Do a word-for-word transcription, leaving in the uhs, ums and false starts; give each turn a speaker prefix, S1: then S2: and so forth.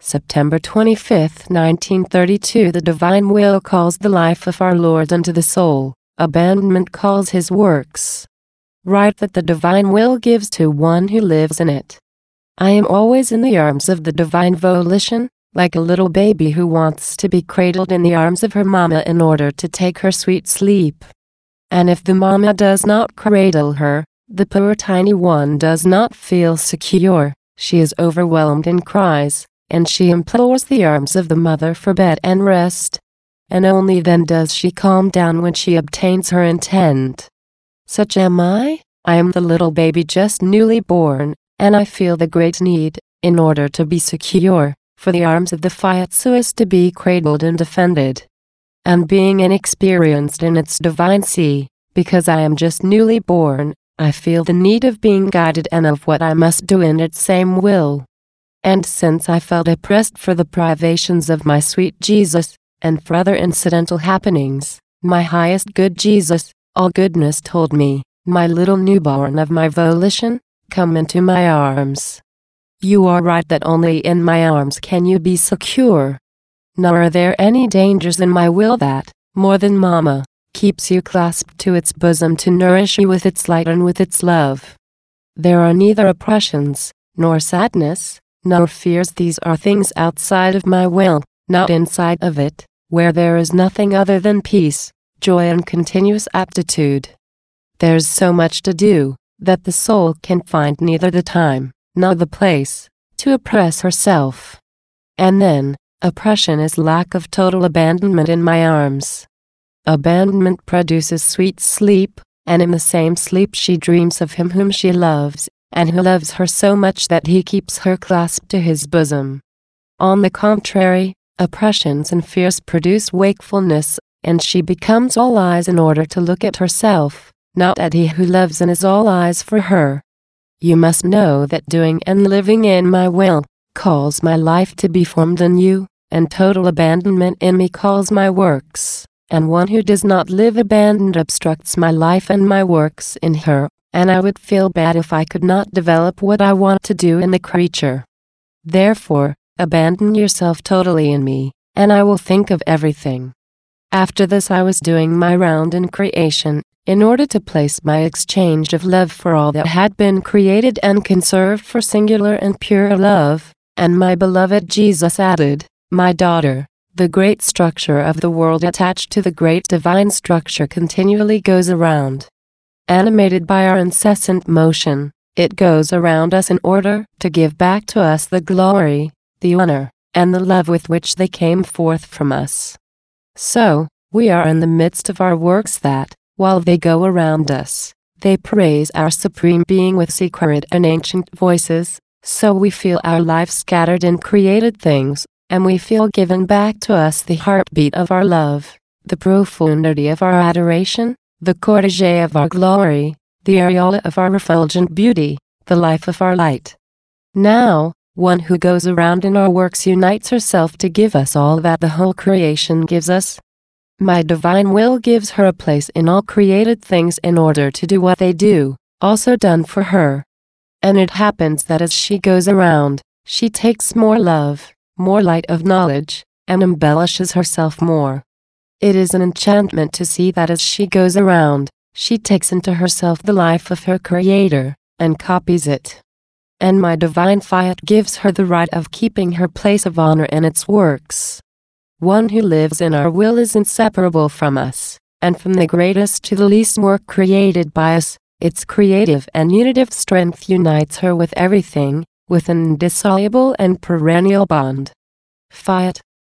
S1: September twenty-fifth, nineteen thirty-two. The divine will calls the life of our Lord unto the soul. Abandonment calls his works. Right that the divine will gives to one who lives in it. I am always in the arms of the divine volition, like a little baby who wants to be cradled in the arms of her mama in order to take her sweet sleep. And if the mama does not cradle her, the poor tiny one does not feel secure. She is overwhelmed and cries, and she implores the arms of the mother for bed and rest. And only then does she calm down when she obtains her intent. Such am I. I am the little baby just newly born, and I feel the great need, in order to be secure, for the arms of the fiat so as to be cradled and defended. And being inexperienced in its divine sea, because I am just newly born, I feel the need of being guided and of what I must do in its same will. And since I felt oppressed for the privations of my sweet Jesus, and for other incidental happenings, my highest good Jesus, all goodness told me, my little newborn of my volition, come into my arms. You are right that only in my arms can you be secure. Nor are there any dangers in my will that, more than Mama, keeps you clasped to its bosom to nourish you with its light and with its love. There are neither oppressions, nor sadness, nor fears. These are things outside of my will, not inside of it, where there is nothing other than peace, joy and continuous aptitude. There's so much to do, that the soul can find neither the time, nor the place, to oppress herself. And then, oppression is lack of total abandonment in my arms. Abandonment produces sweet sleep, and in the same sleep she dreams of him whom she loves, and who loves her so much that he keeps her clasped to his bosom. On the contrary, oppressions and fears produce wakefulness, and she becomes all eyes in order to look at herself, not at he who loves and is all eyes for her. You must know that doing and living in my will, calls my life to be formed in you, and total abandonment in me calls my works, and one who does not live abandoned obstructs my life and my works in her. And I would feel bad if I could not develop what I want to do in the creature. Therefore, abandon yourself totally in me, and I will think of everything. After this I was doing my round in creation, in order to place my exchange of love for all that had been created and conserved for singular and pure love, and my beloved Jesus added, my daughter, the great structure of the world attached to the great divine structure continually goes around. Animated by our incessant motion, it goes around us in order to give back to us the glory, the honor, and the love with which they came forth from us. So, we are in the midst of our works that, while they go around us, they praise our Supreme Being with secret and ancient voices, so we feel our life scattered in created things, and we feel given back to us the heartbeat of our love, the profundity of our adoration, the cortege of our glory, the aureola of our refulgent beauty, the life of our light. Now, one who goes around in our works unites herself to give us all that the whole creation gives us. My divine will gives her a place in all created things in order to do what they do, also done for her. And it happens that as she goes around, she takes more love, more light of knowledge, and embellishes herself more. It is an enchantment to see that as she goes around, she takes into herself the life of her Creator, and copies it. And my divine fiat gives her the right of keeping her place of honor in its works. One who lives in our will is inseparable from us, and from the greatest to the least work created by us, its creative and unitive strength unites her with everything, with an indissoluble and perennial bond. Fiat,